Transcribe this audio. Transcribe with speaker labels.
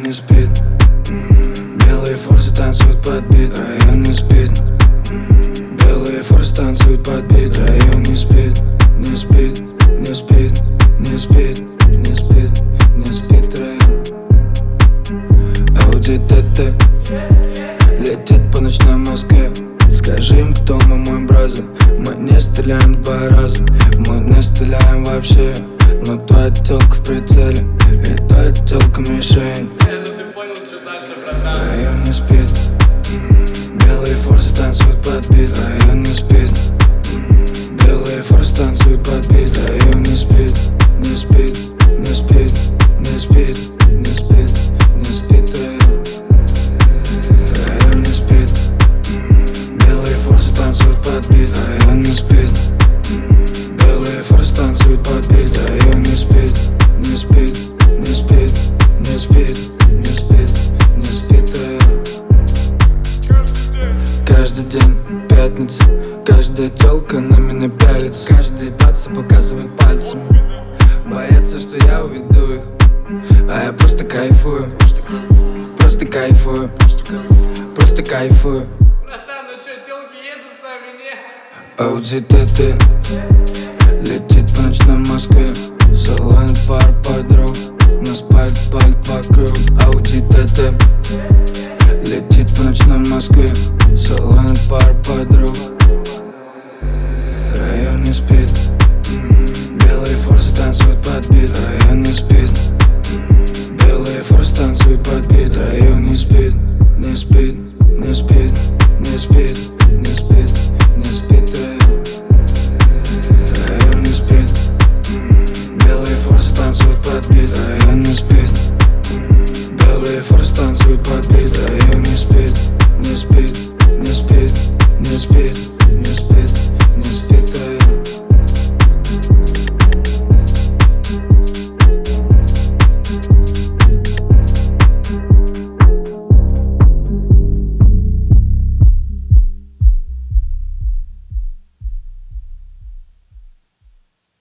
Speaker 1: не спит. Белые форсы танцуют под бит. Район не спит. Белые форсы танцуют под бит. Район не спит, не спит, не спит, не спит, не спит, не спит район. Ауди ТТ летит по ночной Москве. Скажи им, кто мой бразер. Мы не стреляем два раза, мы не стреляем вообще. Но твоя тёлка в прицеле, и твоя тёлка мишень.
Speaker 2: Ну ты понял, что дальше, братан.
Speaker 1: Район не спит. Белые форсы танцуют под бит. Район не спит. Белые форсы танцуют под бит. Район не спит, не спит, не спит, не спит, не спит, не спит район. Район не спит. Белые форсы танцуют под бит. Район не спит. Белые форсы танцуют под бит. Район не спит, не спит, не спит, не спит, не спит, не спит район. Каждый день пятница, каждая тёлка на меня пялится. Каждый баца показывает пальцами, боятся, что я уведу их, а я просто кайфую. Просто кайфую, просто кайфую.
Speaker 2: Братан, ну чё, тёлки едут с нами, не?
Speaker 1: Ауди ТТ летит по ночной Москве. Салон